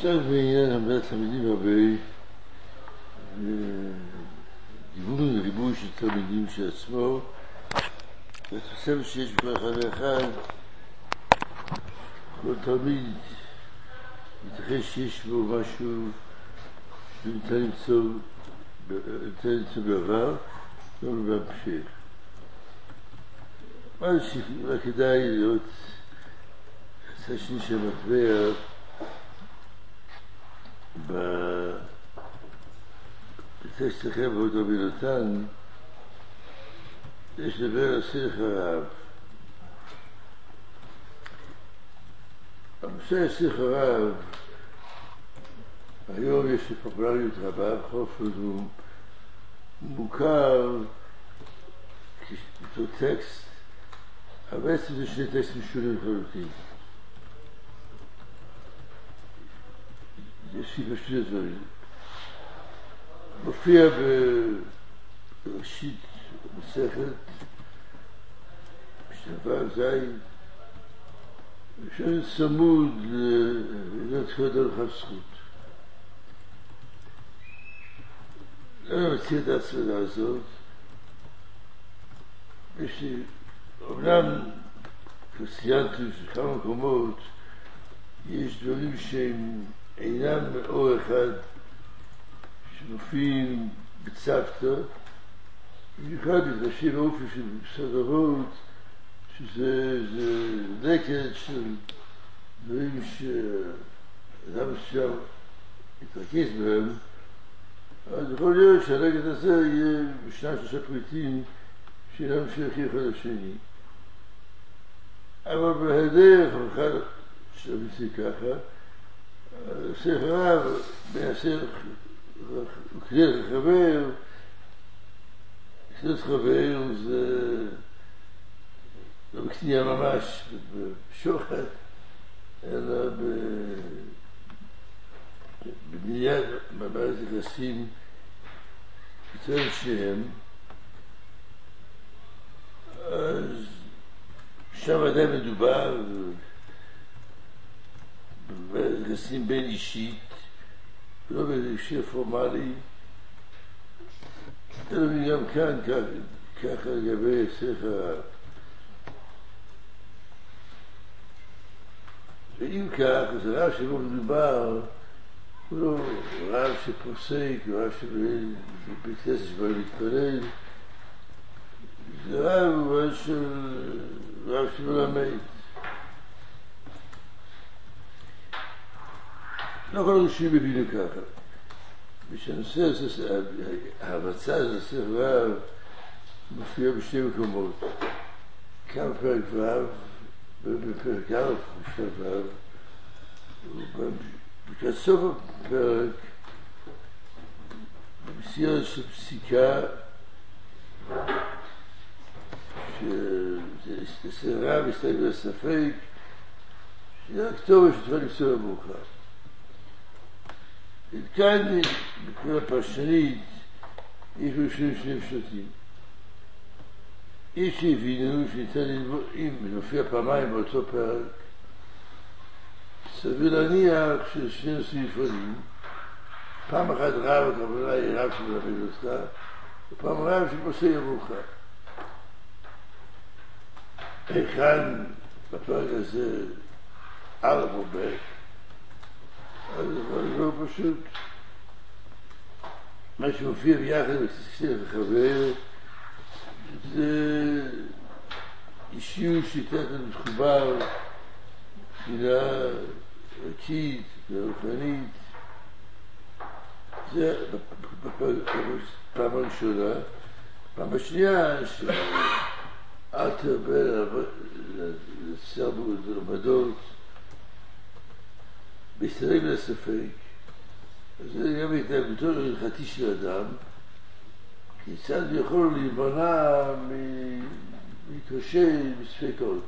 עוסק בעניין עמדת תלמידים הרבה, גיוון ריבוי של תלמידים של עצמו, והתוספת שיש בכל אחד ואחד, כל תלמיד ייתכן שיש בו משהו שניתן למצוא בעבר, לא בהמשך. מה כדאי לראות הצד השני של המטבע בטקסט אחר בעוד רבי נתן, יש לדבר על סלח הרב. הנושא סלח הרב, היום יש פופולריות רבה, בכל זאת הוא מוכר כאותו טקסט, אבל בעצם זה שני טקסטים שונים לחלוטין. יש לי פשוט הדברים. מופיע בראשית המסכת, בשלב זין, ושם צמוד לעילות חדר לך זכות. אני מציע את ההצמדה הזאת. יש לי, אומנם ציינתי שכמה מקומות, יש דברים שהם אינם מאור אחד, שמופיעים בצוותא, במיוחד מתרשם האופי של סדרות, שזה לקט של דברים שאדם מסוים יתרכז בהם, אז יכול להיות שהלקט הזה יהיה בשניים שלושה פריטים שאינם שייכים אחד לשני. אבל בהיעדר אחד שמציע ככה, סלח הרב מנסה וכדי לחבר, כדי לחבר זה לא בקנייה ממש בשוחד, אלא בבניית מבט יחסים יותר שהם, אז שם עדיין מדובר ביחסים בין אישית, לא בהקשר פורמלי, אלא גם כאן ככה לגבי סלח הרב. ואם כך, אז הרב שבו מדובר הוא לא רב שפוסק, הוא רב שבבית כנסת שבא להתפלל, זה רב הוא רב שמלמד. לא כל הראשונים הבינו ככה. ושהנושא הזה, ההבצה הזה, סלח הרב, מופיע בשני מקומות. כאן בפרק ו' ובפרק א' בשלב ו', ובקראת סוף הפרק, במסגרת של פסיקה, שסלח הרב הסתייג בספק, שזה הכתובת שצריכה לפסול המאוחר. כאן, בקריאה פרשנית, יש ראשונים שני פשוטים. יש שהבינו שניתן ללמוד, אם נופיע פעמיים באותו פרק, סביר להניח ששני נושאים נפרדים. פעם אחת רב, הכוונה היא רב שמלמד אותך, ופעם רב שפוסק המאוחר. כאן, בפרק הזה, א' או ב', אז זה לא פשוט. מה שמופיע ביחד בסלח וחבר זה אישיות שיטת המחובר מבחינה ערכית ורוחנית. זה פעם הראשונה. פעם השנייה שאל תרבה לצייר בלמדות בהסתרק לספק. זה גם התנהגותו ההלכתי של אדם, כיצד יכול להימנע מקושי בספקות.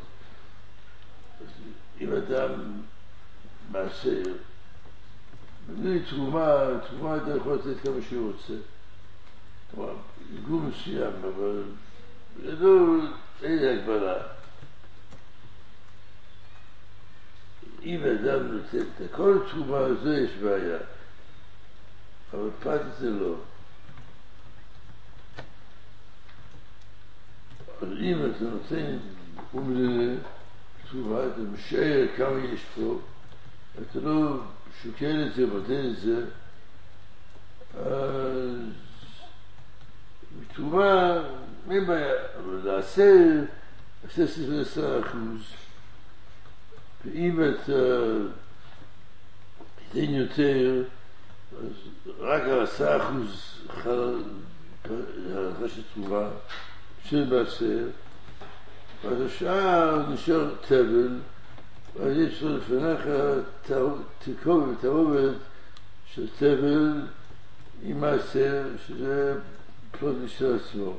אם אדם מעשר, בלי תרומה אדם יכול לתת כמה שהוא רוצה. כלומר, גור מסוים, אבל אין הגבלה. אם אדם נותן את כל התרומה הזו יש בעיה, אבל פרט זה לא. אז אם אתה נותן תרומה, אתה משער כמה יש פה, אתה לא שוקל את זה, מודד את זה, אז בתרומה אין בעיה, אבל לעשר 10%, ואם אתה תיתן יותר, אז רק 10% חל ההלכה של תרומה, של מעשר, ואז השאר נשאר תבל, ואז יש לו לפניך תרכובת ותערובת של תבל עם מעשר, שזה פלוט לשל עצמו.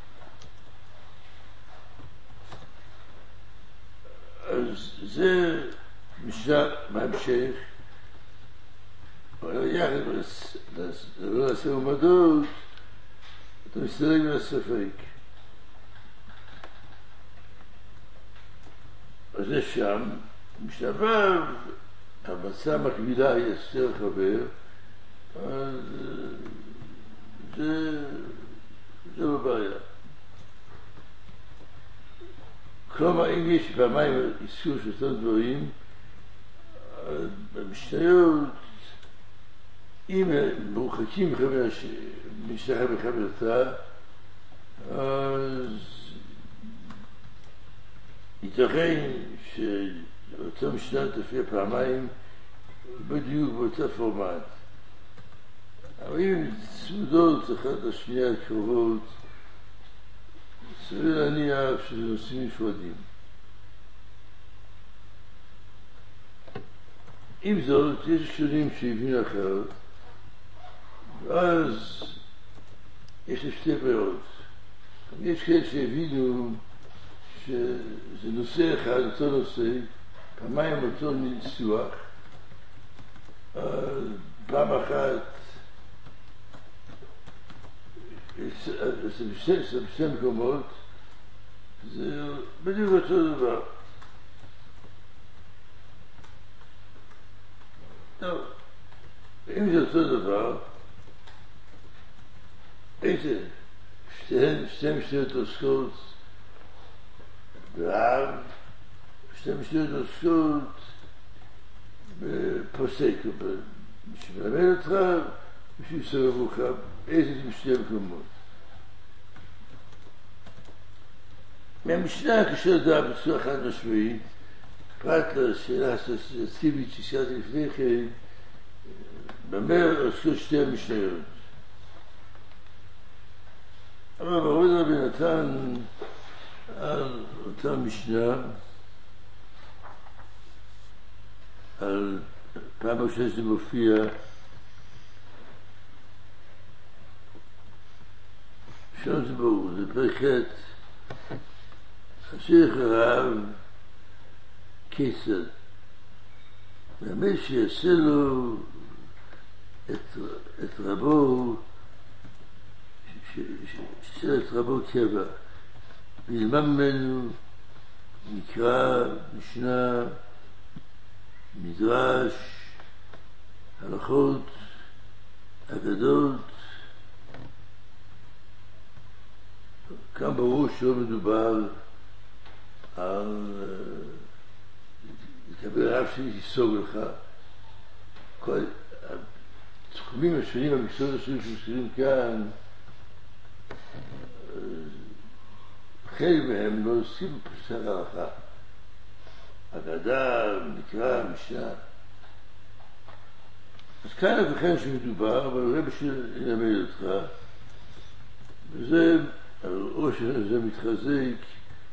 אז זה משנה בהמשך, אבל יחד לא נעשה עומדות, אתה מסתלג מהספק. אז זה שם, משתבב, המצה מקבילה היא אסתר חבר, אז זה לא בעיה. כלומר, אם יש פעמיים איסור של אותם דברים, במשניות, אם מרוחקים משתחה בחברתה, אז ייתכן שאותו משנה תופיע פעמיים בדיוק באותה פורמט. אבל אם צמודות אחת לשנייה קרובות, סביר להניח שזה נושאים נפרדים. עם זאת, יש שונים שהבינו אחרת, ואז יש שתי ברירות. יש כאלה שהבינו שזה נושא אחד, אותו נושא, פעמיים אותו ניסוח, פעם אחת זה בשתי מקומות, זה בדיוק אותו דבר. טוב, אם זה אותו דבר, איזה שתי משניות עוסקות באב, שתי משניות עוסקות בפוסק, שמלמד אותך ושיסרב אותך, איזה משתי מקומות. מהמשנה קשה לדעת בצורה חד משמעית, פרט לשאלה הסוציאטיבית שסיירתי לפני כן, במה עוסקות שתי המשניות. אבל ברור רבי נתן על אותה משנה, על פעם ראשונה שזה מופיע, שם זה ברור, זה פרק ח' אשר חרב כיצד, והמי שיעשה לו את רבו, שיעשה את רבו קבע, וילמד ממנו מקרא, משנה, מדרש, הלכות, אגדות. כאן ברור שלא מדובר על לקבל רב שיסוג לך. כל התחומים השונים, המקצועות השונים שמוזכרים כאן, חלק מהם לא עושים פסק ההלכה. אגדה, מקרא, משנה. אז כאן וכן שמדובר, אבל אולי בשביל ללמד אותך, וזה, או שזה מתחזק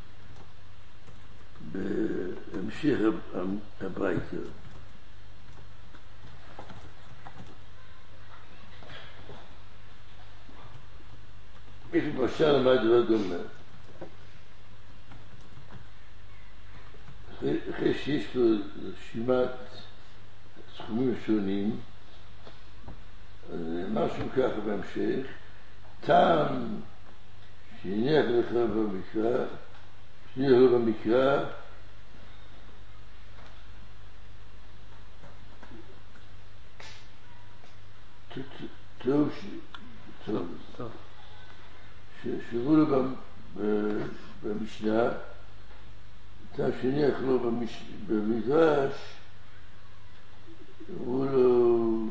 בהמשך הברייתא. יש למשל למד דבר דומה. אחרי שיש לו רשימת סכומים שונים, משהו ככה בהמשך, טעם שהניח לך במקרא, שהניח לו במקרא, טוב, שאמרו לו במשנה, טעם שני אכלו במדרש, אמרו לו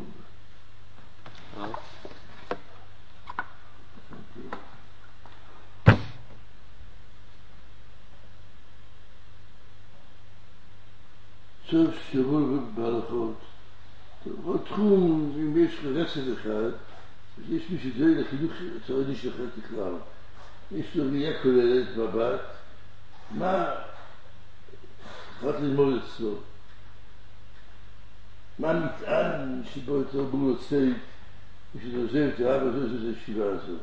סוף שאמרו בהלכות. עוד תחום, אם יש רצף אחד, יש מי שדואג לחינוך תורני שלך ככלל. יש לו ראייה כוללת מבט, מה צריך ללמוד אצלו? מה המטען שבו יותר בו רוצה כשאתה עוזב את האבא הזאת את הישיבה הזאת?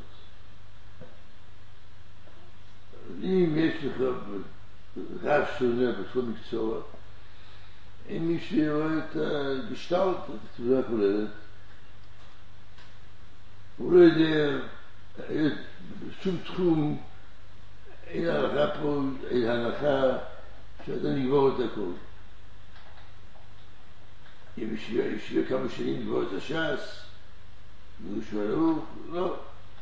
אם יש לך רב שונה בתחום מקצוע, אם מי שרואה את הגשטלט, את התמונה הכוללת, הוא לא יודע, בשום תחום אין הערכה פה, אין הנחה שאתה נגבור את הכל. אם ישווה כמה שנים נגבור את הש"ס, והוא שואל, לא.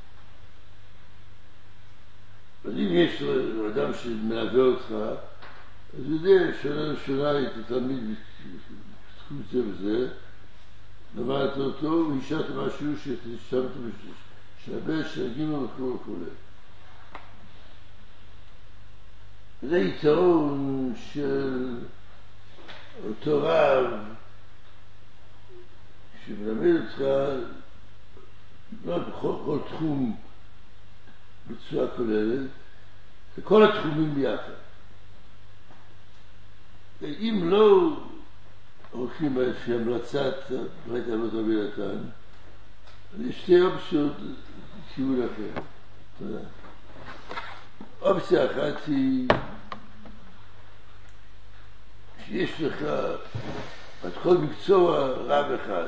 אז אם יש לו אדם שמלווה אותך, אז הוא יודע שונה את התלמיד בתחום זה וזה, למדת אותו, הוא השארת משהו ששמת בשלבי שהגינו וכו' וכו'. זה יתרון של אותו רב שמלמד אותך לא בכל תחום בצורה כוללת, וכל התחומים ביחד. ואם לא הולכים באיזושהי המלצת ברית אבות רבי נתן, אז יש שתי אופציות לכיוון אחר. תודה. אופציה אחת היא שיש לך את כל מקצוע רב אחד.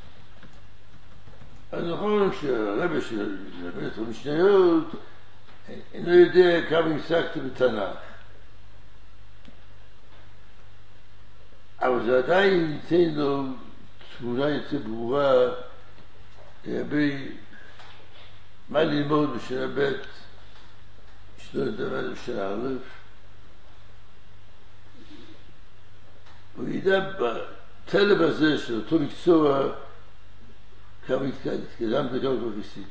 אז נכון שהרבא של בית המשניות אינו יודע כמה השגת בתנ"ך. אבל זה עדיין ייתן לו תמונה יותר ברורה לגבי מה ללמוד בשנה ב' שלא לדבר בשנה א'. הוא ידע בתלם הזה של אותו מקצוע כמה התקדמת וכמה כבר עשית.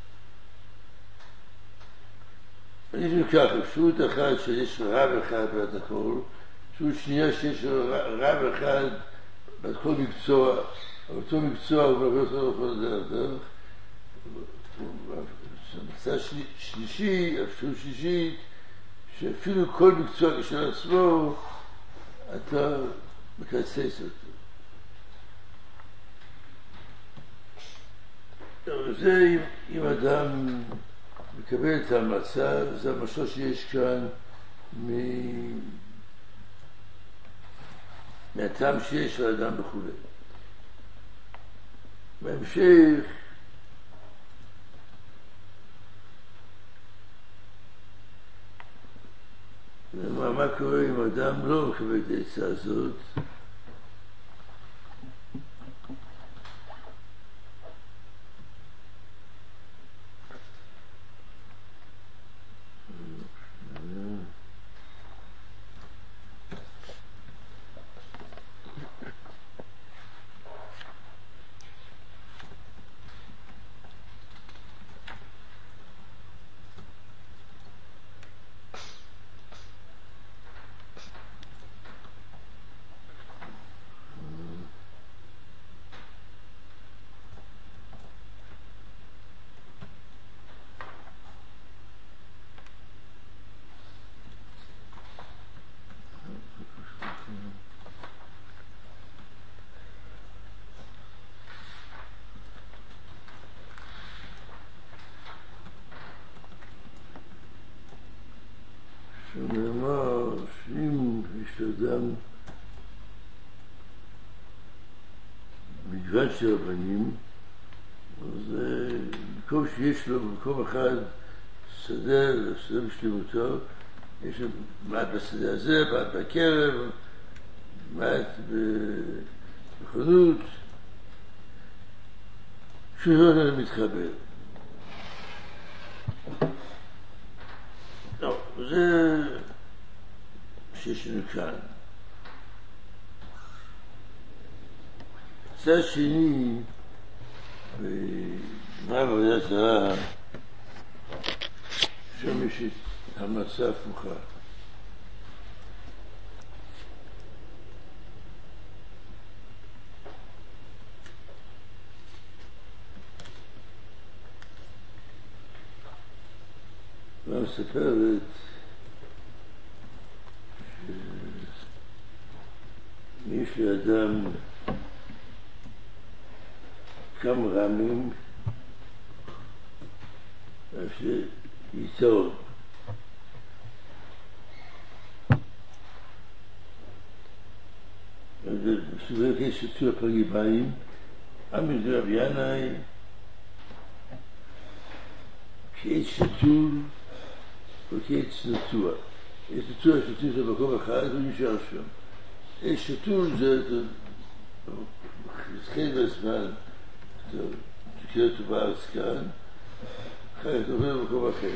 אני חושב ככה, אפשרות אחת שיש רב אחד בעד הכל, אפשרות שנייה שיש רב אחד בעד כל מקצוע, אבל אותו מקצוע הוא מלווה אותו לכל הדרך. מצא שלישי, אפשרות שלישית, שאפילו כל מקצוע כשל עצמו, אתה מקצץ אותו. זה אם אדם מקבל את ההמלצה, זה המשל שיש כאן מהטעם שיש לאדם וכו'. בהמשך, מה קורה אם אדם לא מקבל את העצה הזאת? שנאמר שאם יש לאדם מגוון של רבנים, אז במקום שיש לו במקום אחד שדה בשלמותו, יש לו מעט בשדה הזה, מעט בקרב, מעט בחנות, שזה מתחבר. טוב, זה שיש לנו כאן. צד שני, בגמרא בעבודת זרה, שם יש את המצה הפוכה. מספרת שיש לאדם כמה רעמים שיתרון. בסובר כסף שתו הפגיביים, עמד רב ינאי, כעץ שתול וכעץ נטוע. עץ נטוע שתול זה במקום אחד ונשאר שם. עץ שתול זה חזקן בזמן, תקרא אותו בארץ כאן, אחר אתה עובר במקום אחר.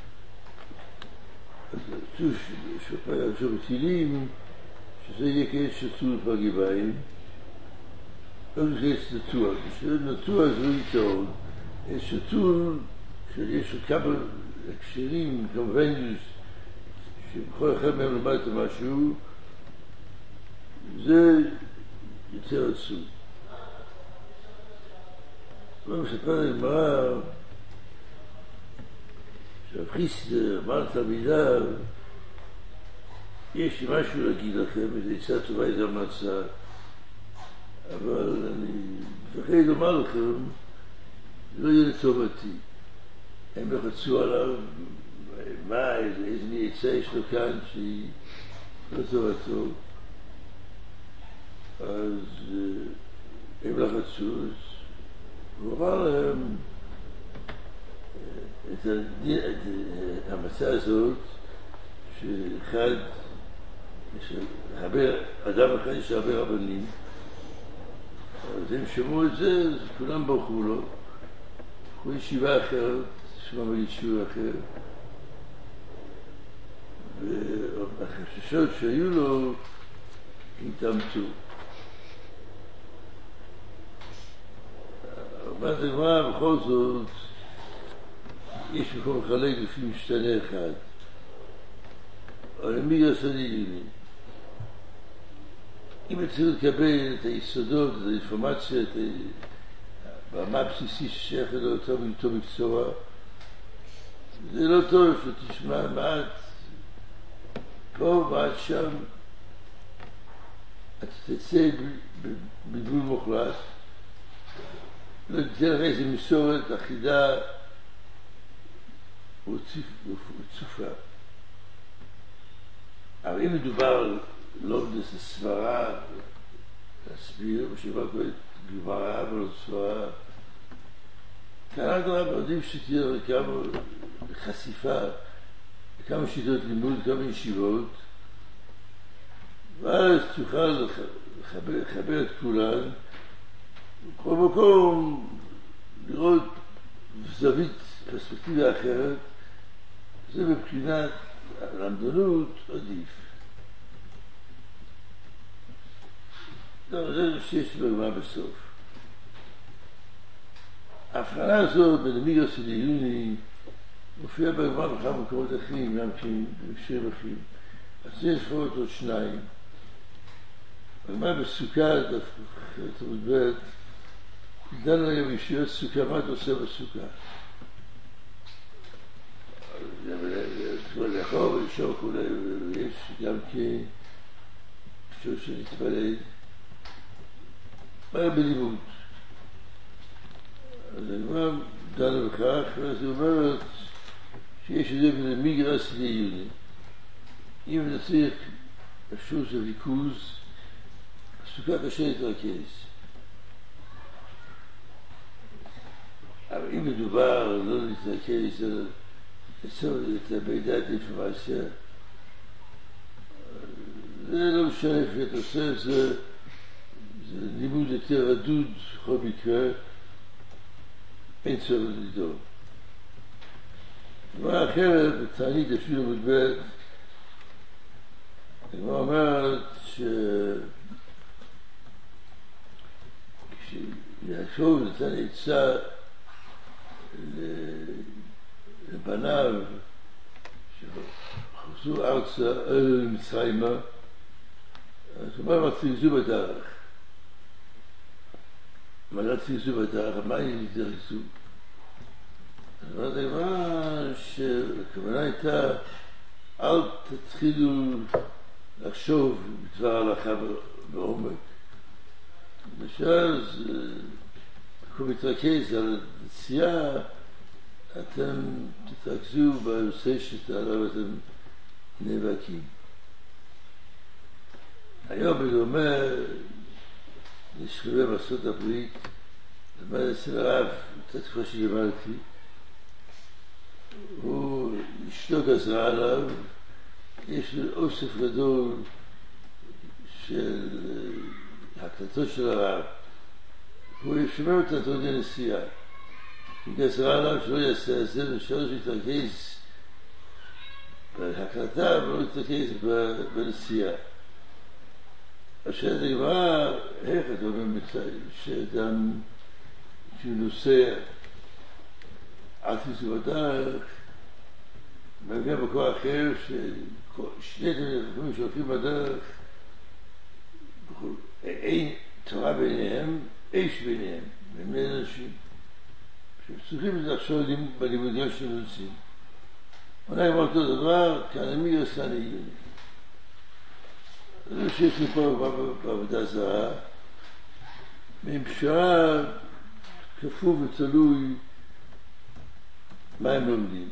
אז שוב בתהילים, שזה יהיה כעץ שתול פגיביים, לא זה כעץ נטוע. נטוע זה יתרון. עץ שתול שיש לו כמה הקשרים, קומבנדוס, שבכל אחד מהם למדת משהו, זה יותר עצוב. הוא מספר לגמרא שהרב חיסדא אמר לתלמידיו, יש לי משהו להגיד לכם, איזו עצה טובה, איזו המלצה, אבל אני מפחד לומר לכם, לא יהיה לטובתי. הם לחצו עליו, מה, איזה עצה יש לו כאן שהיא לא טובתו. אז הם לחצו, הוא אמר להם את המצע הזאת, שאחד, אדם אחד יש הרבה רבנים, אז הם שמעו את זה, אז כולם ברחו לו, הלכו ישיבה אחרת, שמע מגיד שיעור אחר, והחששות שהיו לו התאמצו. אבל זה גמרא בכל זאת, יש מקום לחלק לפי משתנה אחד. אבל מי יעשה לי? אם צריך לקבל את היסודות, את האינפורמציה, את ברמה הבסיסית ששייכת לאותו מקצוע, זה לא טוב שתשמע מעט פה מעט שם, אתה תצא בגבול מוחלט, לא תתן לך איזו מסורת אחידה וצופה. אבל אם מדובר לא באיזו סברה להסביר, בשביל כל גמרא ולא סברה, כאן אדרבה, יודעים שתהיה כמה חשיפה, כמה שיטות לימוד, כמה ישיבות, ואז תוכל לחבר את כולן, בכל מקום לראות זווית פרספקטיבה אחרת, זה מבחינת למדנות עדיף. זה שיש בגמרא בסוף. ההבחנה הזאת בין המיגרס לעיוני מופיעה בגמרא בכמה מקומות אחרים, גם בהקשרים אחרים. אז יש לפחות עוד שניים. בגמרא בסוכה, תלמוד ב', דנו היום ישיבת סוכה, מה אתה עושה בסוכה? לאכול ולשאול כולי, ויש גם אפשר שנתפלל. מה בלימוד? אז הגמרא דנו בכך, ואז היא אומרת שיש את זה בין מיגרס לעיוני. אם נצליח אפשרות של ריכוז, הסוכה קשה להתרכז. אבל אם מדובר לא להתרכז, לצורך את מידע אינפורמציה, זה לא משנה איפה אתה עושה, זה לימוד יותר רדוד בכל מקרה, אין סוף לדור. דבר אחרת, בתענית אפילו מודברת, הגמרא אומרת כשיעקב נתן עצה לבניו שחזרו ארצה מצרימה, אז הוא אומר, מה תרגזו בדרך? מה לא תרגזו בדרך? מה היא תרגזו? אז אומרת הגמרא שהכוונה הייתה, אל תתחילו לחשוב בדבר הלכה בעומק. למשל, כשהוא מתרכז על יציאה, אתם תתרכזו בנושא שעליו אתם נאבקים. היום בדומה נשכבה בארצות הברית, למד אצל הרב, את התקופה שלימדתי, הוא אשתו גזרה עליו, יש לו אוסף גדול של הקלטות של הרב, הוא שומע אותה תוך כדי נסיעה. היא גזרה עליו שלא יעשה את זה, ושלוש יתרכז בהקלטה ולא יתרכז בנסיעה. השאלה הגמרא, איך אתה אומר שאדם שהוא נוסע עד תרגזו בדרך, מגיע בכוח אחר ששני תלמידים שהולכים בדרך, אין תורה ביניהם, אש ביניהם, בני אנשים שצריכים לחשוב בלימודים שהם עושים. אולי אמר אותו דבר, כאנמי עושה נהיוני. זה שיש לי פה בעבודה זרה, מפשרה כפוף ותלוי מה הם לומדים.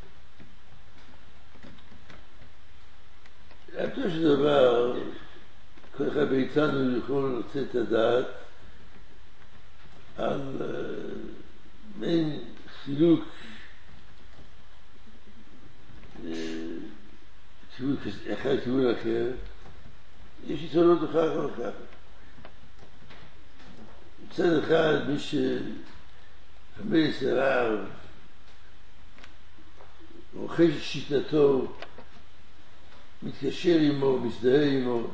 לאותו של דבר, כל אחד מאיתנו יכול לתת את הדעת על מין חילוק כיוון אחד כיוון אחר. יש יתרונות לכך וכך. מצד אחד, מי שלומד אצל הרב רוכש שיטתו, מתקשר עמו, מזדהה עמו,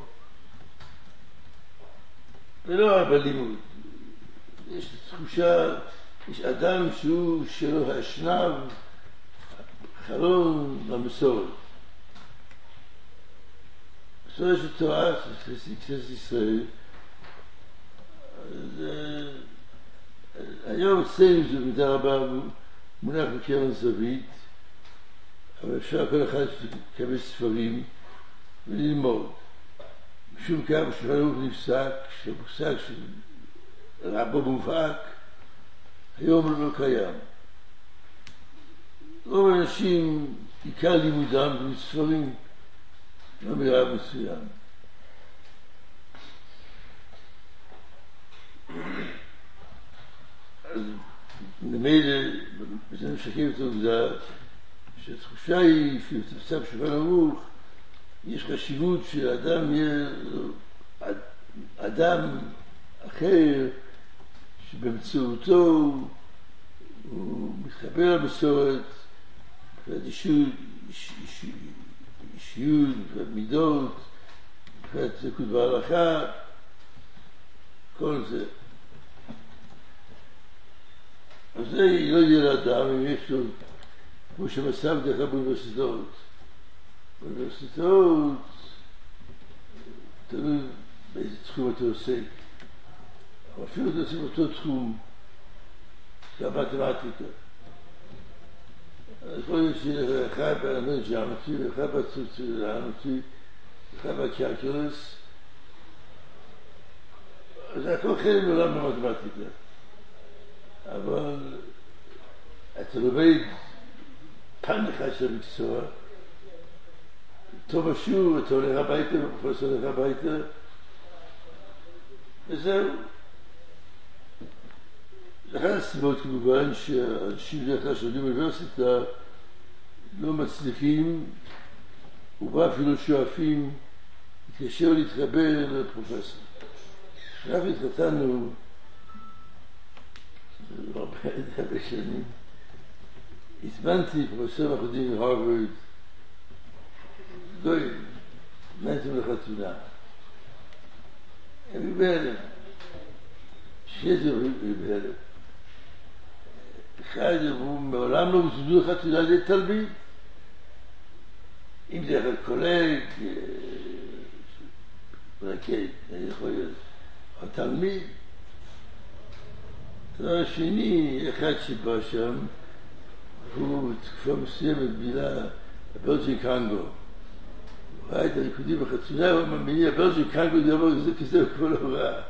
ולא רק בלימוד. יש תחושה, יש אדם שהוא שלו האשנב, חלום למסורת. מסורת של תורה, של כנסת ישראל. אז היום אצלנו זה מידה רבה מונח בקרן זווית, אבל אפשר כל אחד לקבל ספרים וללמוד. משום כך בשולחן ערוך נפסק, שהמושג של רבו מובהק, היום לא קיים. רוב האנשים עיקר לימודם בספרים, לא מרב מסוים. אז ממילא, זה משקף את העובדה, שהתחושה היא, לפי תפסה בשולחן ערוך, יש חשיבות שאדם יהיה אדם אחר שבאמצעותו הוא מתחבר למסורת, מבחינת אישיות, מבחינת מידות, מבחינת דבקות בהלכה, כל זה. אז זה לא יהיה לאדם אם יש לו, כמו שמסע בדרך כלל באוניברסיטאות. באוניברסיטאות תלוי באיזה תחום אתה עוסק, אבל אפילו אתה עושה באותו תחום, זה המתמטיקה. אז יכול להיות שאחד באלמנט ג'אמטרי, ואחד בצוצילנטרי, ואחד בקלקולוס, זה הכל חלק מעולם במתמטיקה. אבל אתה לומד פן אחד של המקצוע, טוב בשיעור, אתה הולך הביתה, והפרופסור הולך הביתה, וזהו. זה אחת הסיבות כמובן שאנשים בדרך כלל שלומדים באוניברסיטה לא מצליחים, ובה אפילו שואפים להתקשר ולהתחבר לפרופסור. כשאנחנו התחתנו, הרבה שנים. הזמנתי פרופסור מחודים מהרווארד, גוי, הזמנתי לחתונה. הם בהלם. שני דברים בהלם. אחד, הוא מעולם לא מזוזו לחתונה על ידי תלמיד. אם זה אחד קולג, רקי, אני יכול להיות, או תלמיד. הדבר השני, אחד שבא שם, הוא תקופה מסוימת בילה בבלג'י קנגו. הוא ראה את הריקודים בחתונה, הוא מאמיני, הבלג'י קנגו זה דבר כזה, הוא כבר לא ראה.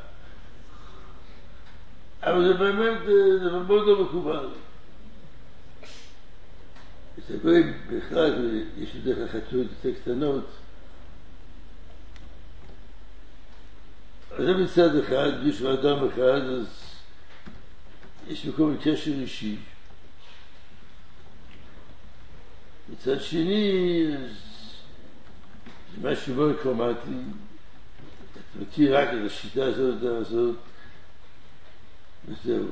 אבל זה באמת, זה מאוד לא מקובל. את הגויים בכלל, יש בדרך כלל חתונות יותר קטנות. אז זה מצד אחד, יש אדם אחד, אז יש מקום לקשר אישי. מצד שני, זה משהו מאוד קרומטי. אתה מכיר רק את השיטה הזאת, וזהו.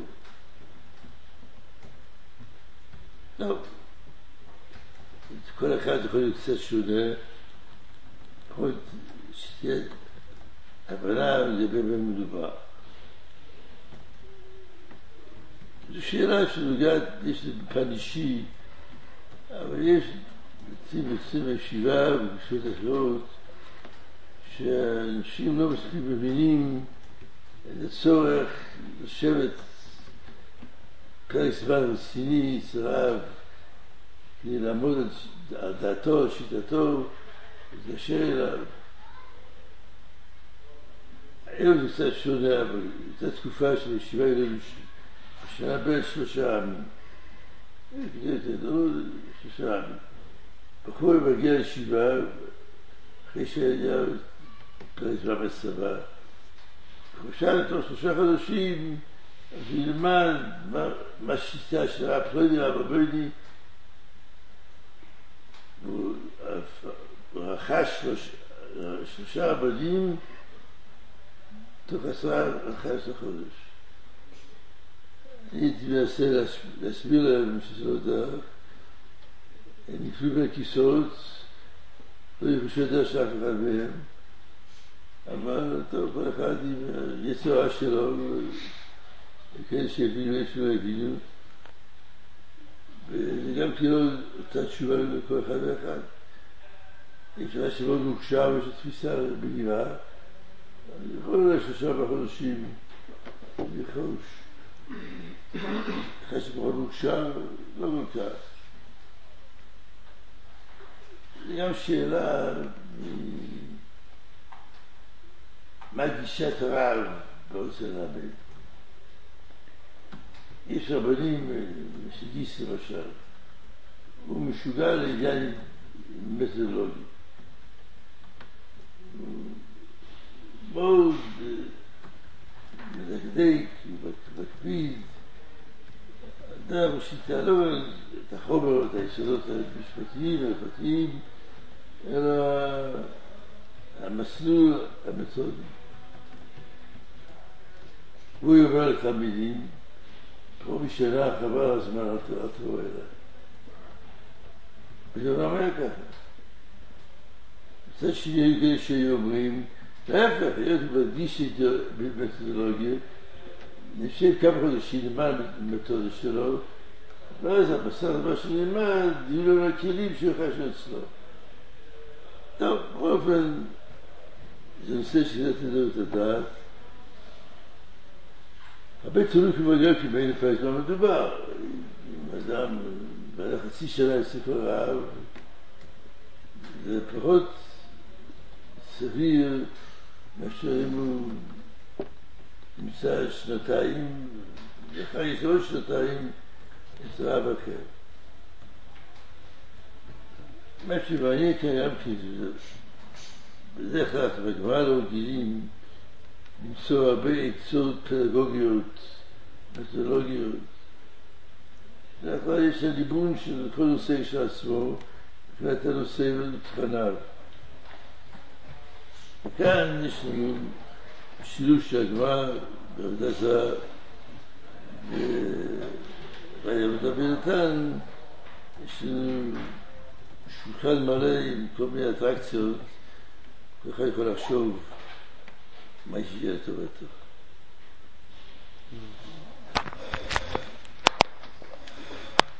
לא. כל אחד יכול להיות קצת שונה, יכול שתהיה הבנה לגבי מה מדובר. זו שאלה שנוגעת, יש לזה בפן אישי, אבל יש יוצאים מהישיבה ובקשות אחרות, שאנשים לא מספיק מבינים את הצורך לשבת פרק זמן רציני, צרב, כדי לעמוד על דעתו, על שיטתו, להתקשר אליו. היום זה קצת שונה, אבל הייתה תקופה של ישיבה אלינו בשנה בין 3 עמים. לא 3 עמים. בחור מגיע לישיבה, אחרי שהיה פרק זמן בצבא. הוא שאל אותו 3 חודשים, אז הוא ילמד מה השיטה של הרב פלוני, הרב אבוידי. הוא רכש 3 רבנים תוך 11 חודש. אני הייתי מנסה להסביר להם שזה לא דרך. הם נפלו בין הכיסאות, לא יחשו יותר שאף אחד מהם. אבל טוב, כל אחד עם יצרה שלו, וכן שהבינו, יש שלא הבינו. וגם כאילו אותה תשובה לכל אחד ואחד. יש מה שמאוד מוכשר, ויש תפיסה בגירה. אני יכול ל3 חודשים לחוש. אחרי שמאוד מוכשר, לא כל כך. זה גם שאלה מה גישת הרב באוצר רבי. יש רבנים, שגיס למשל, הוא משוגע לעניין מתודולוגי. הוא מאוד מדקדק, מקפיד, אדם שיטה לא את החומר, את היסודות המשפטיים, ההלכתיים, אלא המסלול המתודי. הוא יאמר לתלמידים, פה בשנה חבל הזמן אל תבוא אליי. וזה אומר ככה. מצד שני היו כאלה שהיו אומרים, להפך, היות ובדגיש במתודולוגיה, נשב כמה חודשים למען המתודה שלו, ואז הבשר הבא שנלמד, יהיו לנו הכלים שהוא חשב אצלו. טוב, בכל אופן, זה נושא שזה תדעו את הדעת. הרבה תלוי כמובן כי בין לפעמים לא מדובר. אם אדם בעלה חצי שנה יצטרך רעב, זה פחות סביר מאשר אם הוא נמצא 2, ואחר יש עוד 2, יש רעב אחר. מה שמעניין כאן גם כי זה בדרך כלל בגמרא לא רגילים למצוא הרבה עצות פדגוגיות, מתודולוגיות. בדרך כלל יש הליבון של כל נושא של עצמו, מבחינת הנושא ולתכניו. וכאן יש לנו שילוש של הגמרא בעבודה זרה, מדבר כאן, יש שולחן מלא עם כל מיני אטרקציות, כל אחד יכול לחשוב מה שיהיה טוב יותר.